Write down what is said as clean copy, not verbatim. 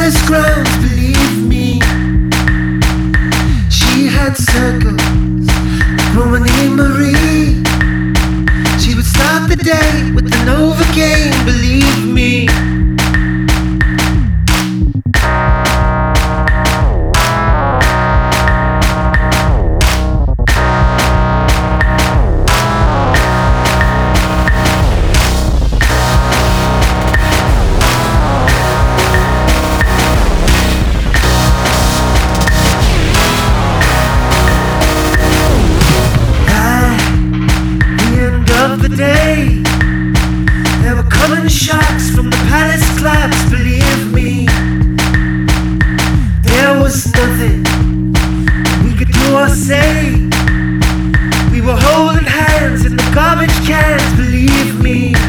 palace grounds, believe me. She had circles like Romany Marie. She would start the day with an overgame, believe me. Day, there were coming shots from the palace clubs, believe me. There was nothing we could do or say. We were holding hands in the garbage cans, believe me.